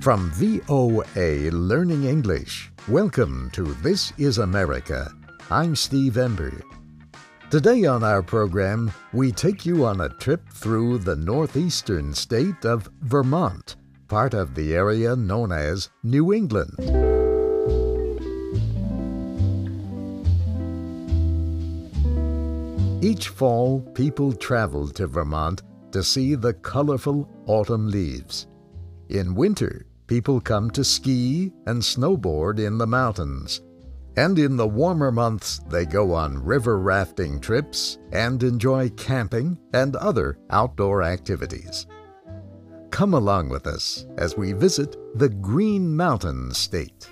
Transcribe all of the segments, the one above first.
From VOA Learning English, welcome to This is America. I'm Steve Ember. Today on our program, we take you on a trip through the northeastern state of Vermont, part of the area known as New England. Each fall, people travel to Vermont to see the colorful autumn leaves. In winter, people come to ski and snowboard in the mountains. And in the warmer months, they go on river rafting trips and enjoy camping and other outdoor activities. Come along with us as we visit the Green Mountain State.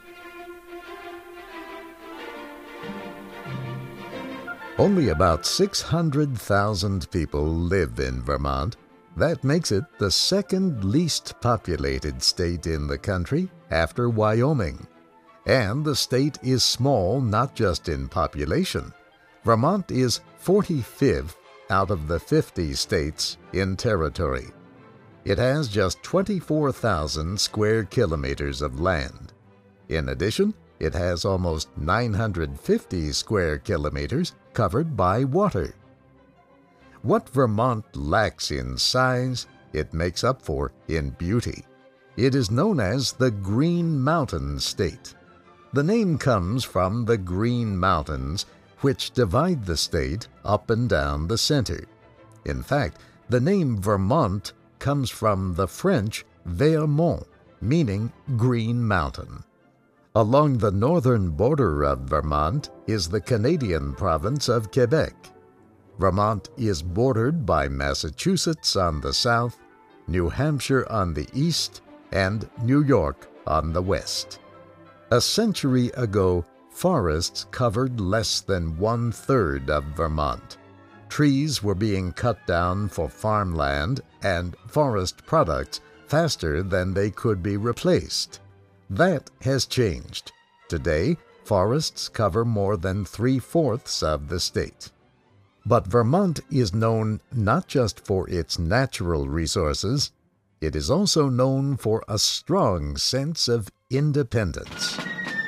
Only about 600,000 people live in Vermont. That makes it the second least populated state in the country after Wyoming. And the state is small not just in population. Vermont is 45th out of the 50 states in territory. It has just 24,000 square kilometers of land. In addition, it has almost 950 square kilometers covered by water. What Vermont lacks in size, it makes up for in beauty. It is known as the Green Mountain State. The name comes from the Green Mountains, which divide the state up and down the center. In fact, the name Vermont comes from the French Vermont, meaning Green Mountain. Along the northern border of Vermont is the Canadian province of Quebec. Vermont is bordered by Massachusetts on the south, New Hampshire on the east, and New York on the west. A century ago, forests covered less than 1/3 of Vermont. Trees were being cut down for farmland and forest products faster than they could be replaced. That has changed. Today, forests cover more than 3/4 of the state. But Vermont is known not just for its natural resources, it is also known for a strong sense of independence.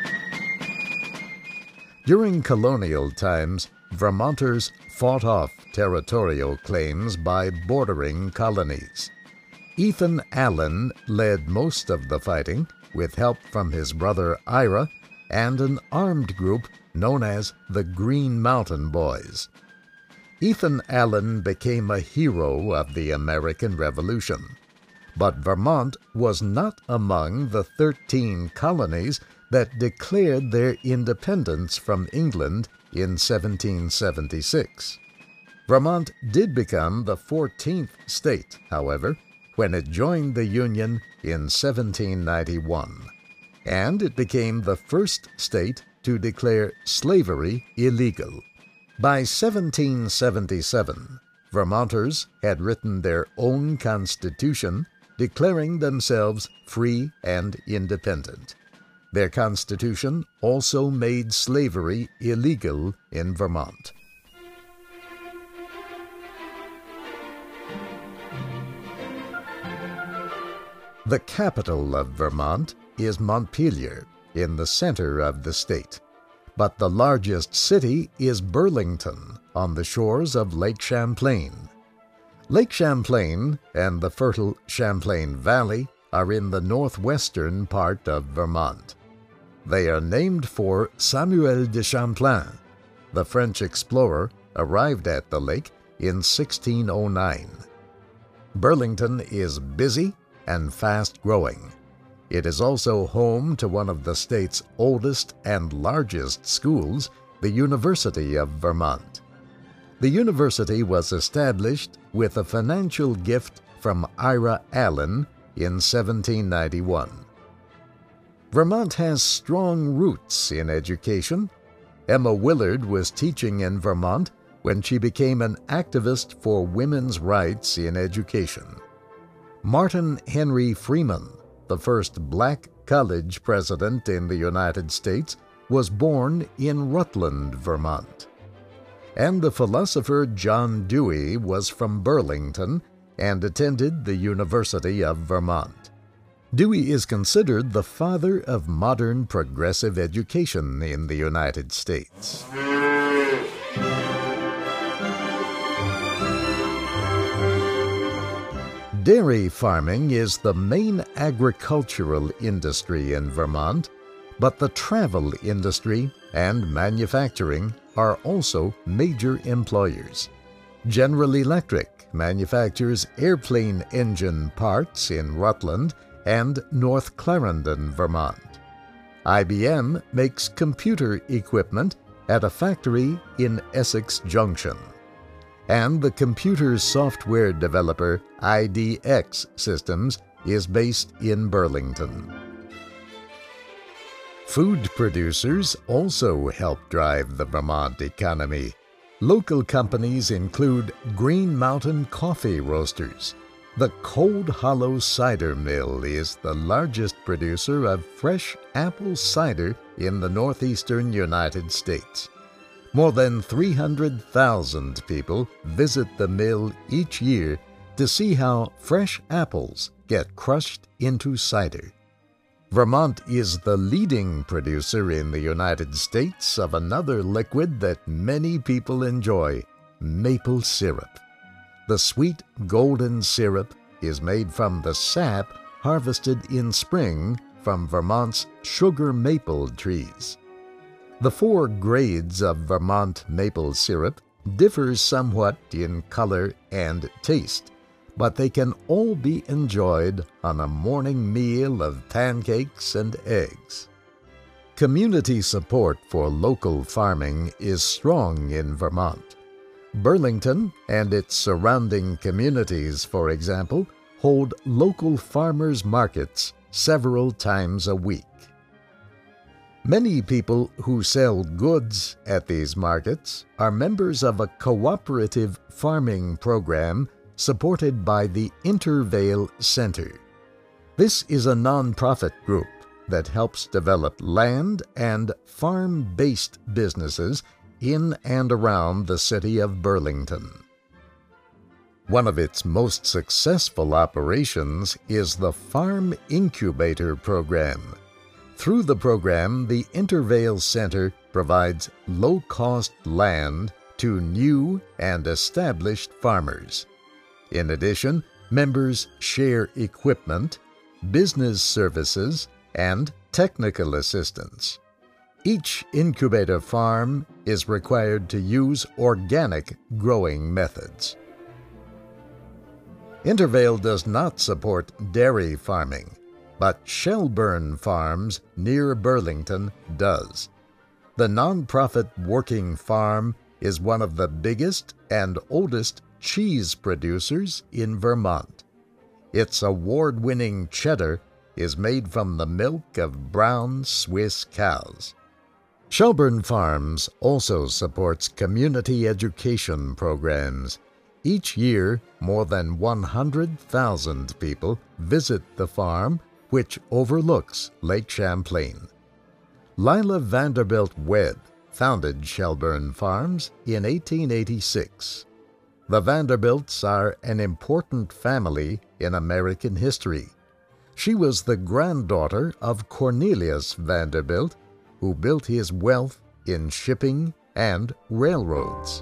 During colonial times, Vermonters fought off territorial claims by bordering colonies. Ethan Allen led most of the fighting, with help from his brother Ira and an armed group known as the Green Mountain Boys. Ethan Allen became a hero of the American Revolution. But Vermont was not among the 13 colonies that declared their independence from England in 1776. Vermont did become the 14th state, however, when it joined the Union in 1791. And it became the first state to declare slavery illegal. By 1777, Vermonters had written their own constitution, declaring themselves free and independent. Their constitution also made slavery illegal in Vermont. The capital of Vermont is Montpelier, in the center of the state. But the largest city is Burlington, on the shores of Lake Champlain. Lake Champlain and the fertile Champlain Valley are in the northwestern part of Vermont. They are named for Samuel de Champlain. The French explorer arrived at the lake in 1609. Burlington is busy and fast-growing. It is also home to one of the state's oldest and largest schools, the University of Vermont. The university was established with a financial gift from Ira Allen in 1791. Vermont has strong roots in education. Emma Willard was teaching in Vermont when she became an activist for women's rights in education. Martin Henry Freeman, the first black college president in the United States, was born in Rutland, Vermont. And the philosopher John Dewey was from Burlington and attended the University of Vermont. Dewey is considered the father of modern progressive education in the United States. Dairy farming is the main agricultural industry in Vermont, but the travel industry and manufacturing are also major employers. General Electric manufactures airplane engine parts in Rutland and North Clarendon, Vermont. IBM makes computer equipment at a factory in Essex Junction. And the computer software developer IDX Systems is based in Burlington. Food producers also help drive the Vermont economy. Local companies include Green Mountain Coffee Roasters. The Cold Hollow Cider Mill is the largest producer of fresh apple cider in the northeastern United States. More than 300,000 people visit the mill each year to see how fresh apples get crushed into cider. Vermont is the leading producer in the United States of another liquid that many people enjoy, maple syrup. The sweet golden syrup is made from the sap harvested in spring from Vermont's sugar maple trees. The 4 grades of Vermont maple syrup differ somewhat in color and taste, but they can all be enjoyed on a morning meal of pancakes and eggs. Community support for local farming is strong in Vermont. Burlington and its surrounding communities, for example, hold local farmers' markets several times a week. Many people who sell goods at these markets are members of a cooperative farming program supported by the Intervale Center. This is a nonprofit group that helps develop land and farm-based businesses in and around the city of Burlington. One of its most successful operations is the Farm Incubator Program. Through the program, the Intervale Center provides low-cost land to new and established farmers. In addition, members share equipment, business services, and technical assistance. Each incubator farm is required to use organic growing methods. Intervale does not support dairy farming, but Shelburne Farms near Burlington does. The nonprofit working farm is one of the biggest and oldest cheese producers in Vermont. Its award-winning cheddar is made from the milk of brown Swiss cows. Shelburne Farms also supports community education programs. Each year, more than 100,000 people visit the farm, which overlooks Lake Champlain. Lila Vanderbilt Webb founded Shelburne Farms in 1886. The Vanderbilts are an important family in American history. She was the granddaughter of Cornelius Vanderbilt, who built his wealth in shipping and railroads.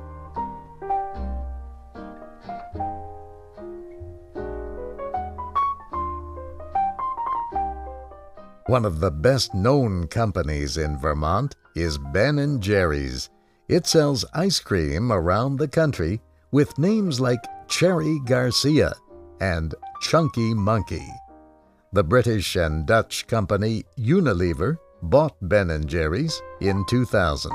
One of the best-known companies in Vermont is Ben & Jerry's. It sells ice cream around the country with names like Cherry Garcia and Chunky Monkey. The British and Dutch company Unilever bought Ben & Jerry's in 2000.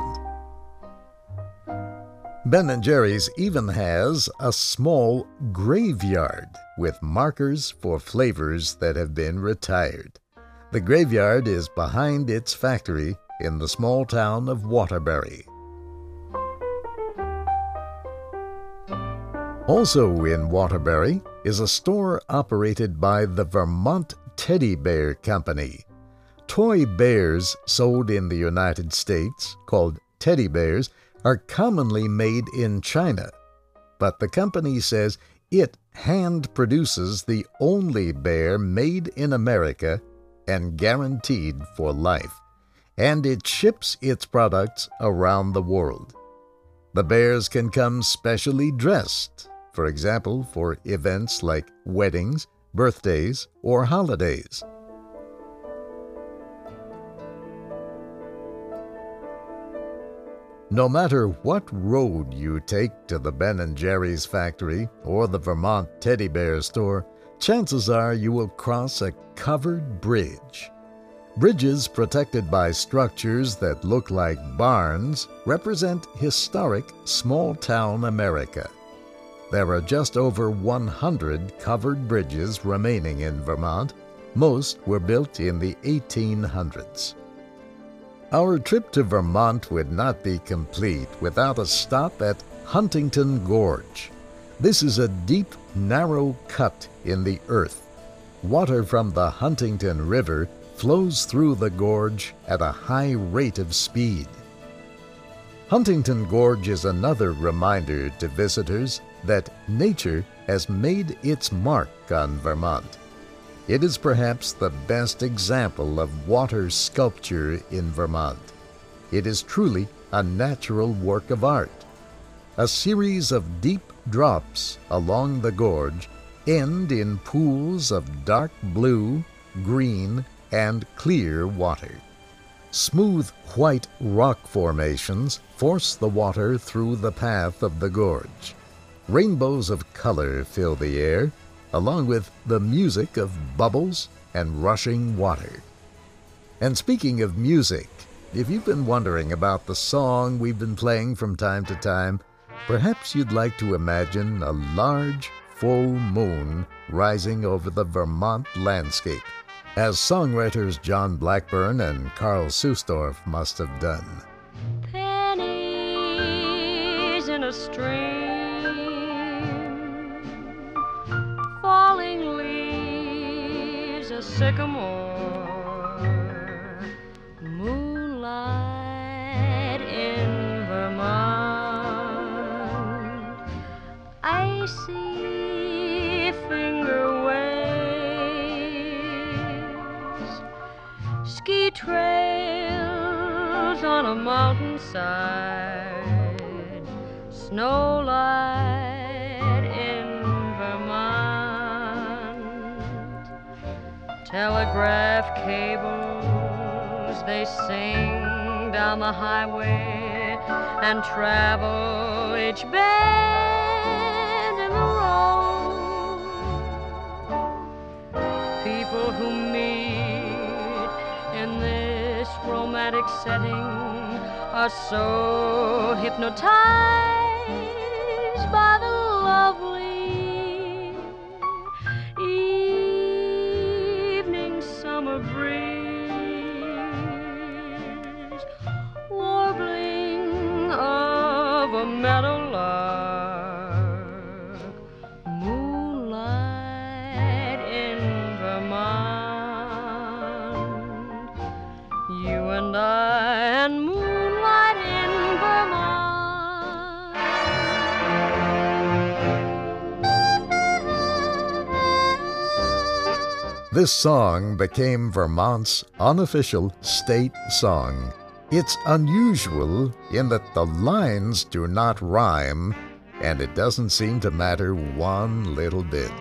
Ben & Jerry's even has a small graveyard with markers for flavors that have been retired. The graveyard is behind its factory in the small town of Waterbury. Also in Waterbury is a store operated by the Vermont Teddy Bear Company. Toy bears sold in the United States, called teddy bears, are commonly made in China, but the company says It hand produces the only bear made in America and guaranteed for life, and it ships its products around the world. The bears can come specially dressed, for example, for events like weddings, birthdays, or holidays. No matter what road you take to the Ben & Jerry's factory or the Vermont Teddy Bear store, chances are you will cross a covered bridge. Bridges protected by structures that look like barns represent historic small-town America. There are just over 100 covered bridges remaining in Vermont. Most were built in the 1800s. Our trip to Vermont would not be complete without a stop at Huntington Gorge. This is a deep, narrow cut in the earth. Water from the Huntington River flows through the gorge at a high rate of speed. Huntington Gorge is another reminder to visitors that nature has made its mark on Vermont. It is perhaps the best example of water sculpture in Vermont. It is truly a natural work of art. A series of deep drops along the gorge end in pools of dark blue, green, and clear water. Smooth white rock formations force the water through the path of the gorge. Rainbows of color fill the air, along with the music of bubbles and rushing water. And speaking of music, if you've been wondering about the song we've been playing from time to time, perhaps you'd like to imagine a large, full moon rising over the Vermont landscape, as songwriters John Blackburn and Carl Susdorf must have done. Pennies in a stream, falling leaves, a sycamore, moonlight in Vermont, icy finger waves, ski trails on a mountainside, snowlight in Vermont, telegraph cables, they sing down the highway and travel each bend in the road. People who meet in this romantic setting are so hypnotized by the lovely evening summer breeze, warbling of a meadowlark, moonlight in Vermont, you and I and moonlight in Vermont. This song became Vermont's unofficial state song. It's unusual in that the lines do not rhyme, and it doesn't seem to matter one little bit.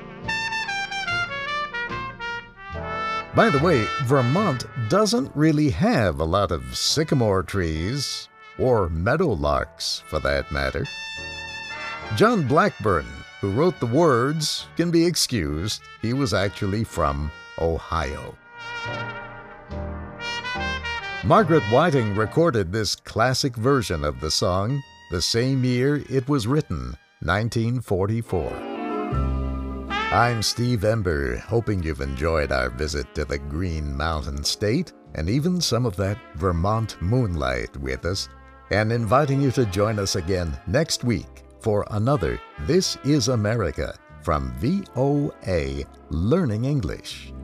By the way, Vermont doesn't really have a lot of sycamore trees, or meadowlarks for that matter. John Blackburn, who wrote the words, can be excused. He was actually from Ohio. Margaret Whiting recorded this classic version of the song the same year it was written, 1944. I'm Steve Ember, hoping you've enjoyed our visit to the Green Mountain State and even some of that Vermont moonlight with us, and inviting you to join us again next week for another This is America from VOA Learning English.